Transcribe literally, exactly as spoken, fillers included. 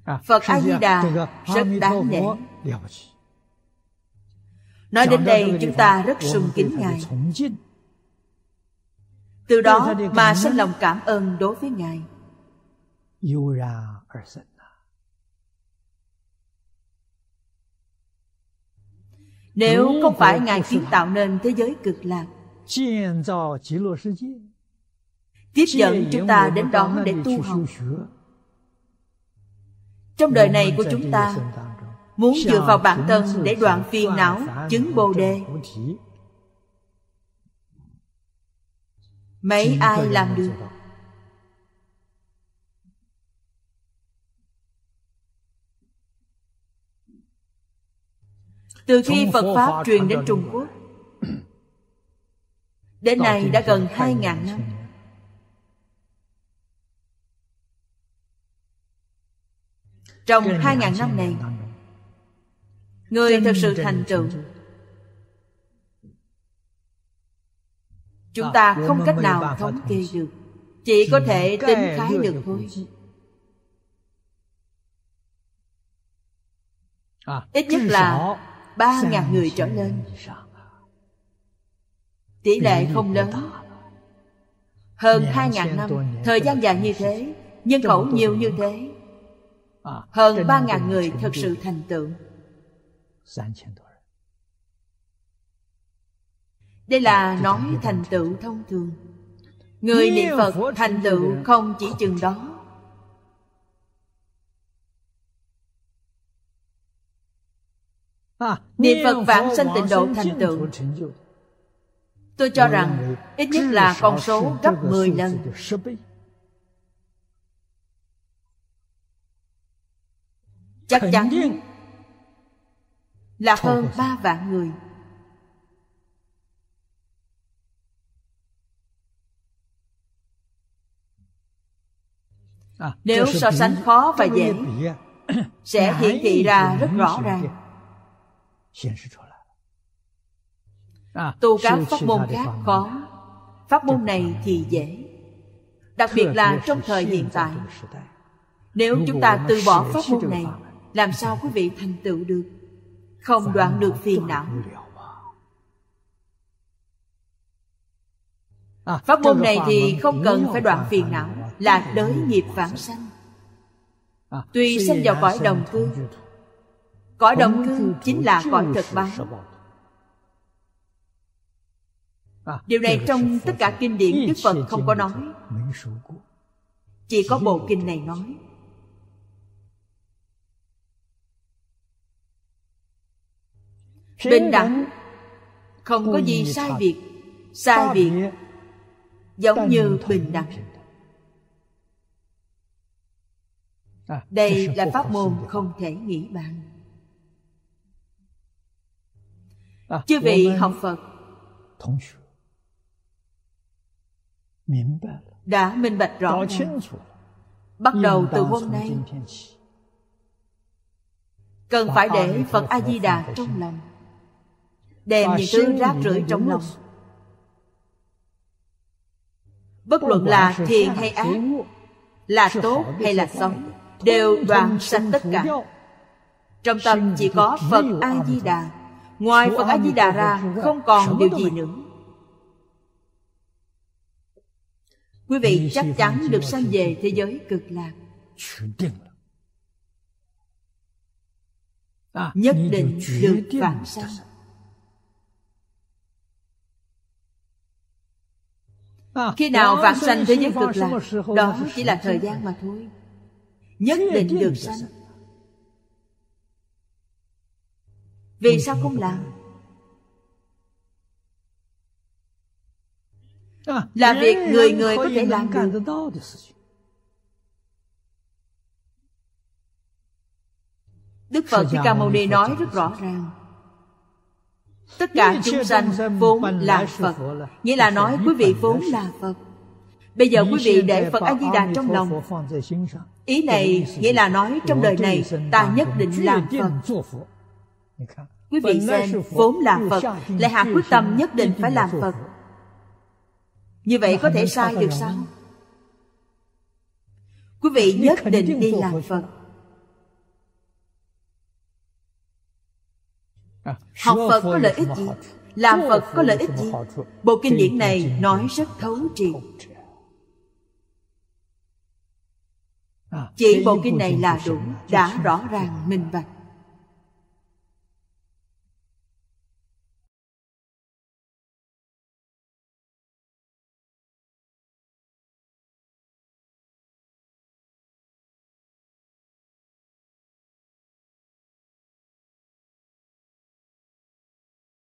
Phật A-di-đà rất đáng nể. Nói đến đây chúng ta rất sùng kính Ngài, từ đó mà sinh lòng cảm ơn đối với Ngài. Nếu không phải Ngài kiến tạo nên thế giới cực lạc, tiếp dẫn chúng ta đến đó để tu học, trong đời này của chúng ta muốn dựa vào bản thân để đoạn phiền não, chứng Bồ Đề, mấy ai làm được? Từ khi Phật Pháp truyền đến Trung Quốc đến nay đã gần hai ngàn năm. Trong hai ngàn năm này, người thật sự thành tựu chúng ta không cách nào thống kê được, chỉ có thể tính khái lược thôi. Ít nhất là ba ngàn người trở lên. Tỷ lệ không lớn. Hơn hai ngàn năm, thời gian dài như thế, nhân khẩu nhiều như thế, hơn ba ngàn người thật sự thành tựu. Đây là nói thành tựu thông thường. Người niệm Phật thành tựu không chỉ chừng đó. Niệm Phật vãng sanh tịnh độ thành tựu, tôi cho rằng ít nhất là con số gấp mười lần. Chắc chắn là hơn ba vạn người. Nếu so sánh khó và dễ, sẽ hiển thị ra rất rõ ràng. Tu các pháp môn khác khó, pháp môn này thì dễ. Đặc biệt là trong thời hiện tại, nếu chúng ta từ bỏ pháp môn này, làm sao quý vị thành tựu được? Không đoạn được phiền não. Pháp môn này thì không cần phải đoạn phiền não, là đới nghiệp vãng sanh. Tuy sinh vào cõi đồng cư, cõi đồng cư chính là cõi thực báo. Điều này trong tất cả kinh điển Đức Phật không có nói, chỉ có bộ kinh này nói. Bình đẳng, không có gì sai biệt. Sai biệt giống như bình đẳng. Đây là pháp môn không thể nghĩ bàn. Chư vị học Phật đã minh bạch rõ ràng. Bắt đầu từ hôm nay, cần phải để Phật A-di-đà trong lòng, đem những thứ rác rưởi trong lòng, bất luận là thiện hay ác, là tốt hay là xấu, đều đoạn sạch tất cả. Trong tâm chỉ có Phật A-di-đà. Ngoài Phật A-di-đà ra không còn điều gì nữa. Quý vị chắc chắn được sanh về thế giới cực lạc. Nhất định được vãng sanh. Khi nào vãng sanh thế giới cực lạc, đó chỉ là thời gian mà thôi. Nhất định được sanh. Vì sao không làm? Là việc người người có thể làm được. Đức Phật Thích Ca Mâu Ni nói rất rõ ràng, tất cả chúng sanh vốn là Phật. Nghĩa là nói quý vị vốn là Phật. Bây giờ quý vị để Phật A-di-đà trong lòng. Ý này nghĩa là nói trong đời này ta nhất định làm Phật. Quý vị xem, vốn là Phật, lại hạ quyết tâm nhất định phải làm Phật. Như vậy có thể sai được sao? Quý vị nhất định đi làm Phật. Học Phật có lợi ích gì? Làm Phật có lợi ích gì? Bộ kinh điển này nói rất thấu triệt. Chỉ bộ kinh này là đủ, đã rõ ràng minh bạch.